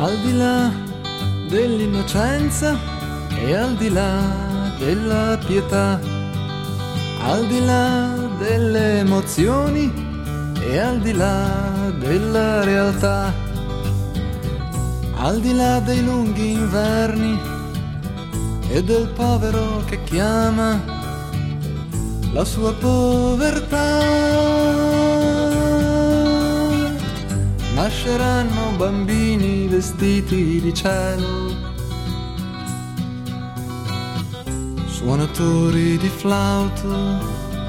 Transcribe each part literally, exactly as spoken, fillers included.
Al di là dell'innocenza e al di là della pietà, al di là delle emozioni e al di là della realtà, al di là dei lunghi inverni e del povero che chiama la sua povertà, nasceranno bambini vestiti di cielo, suonatori di flauto.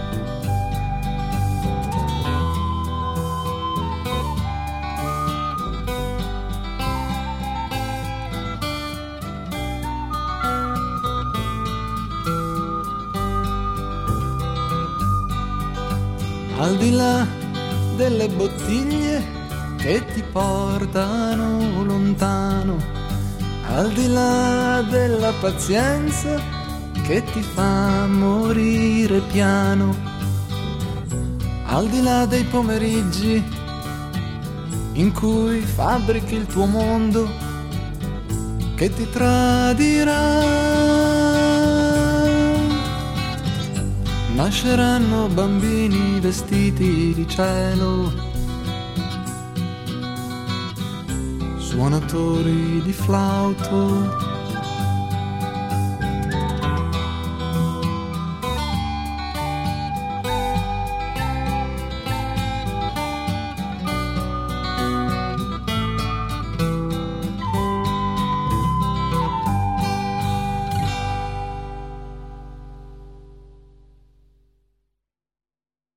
Al di là delle bottiglie che ti portano lontano, al di là della pazienza che ti fa morire piano, al di là dei pomeriggi in cui fabbrichi il tuo mondo che ti tradirà, nasceranno bambini vestiti di cielo, suonatori di flauto.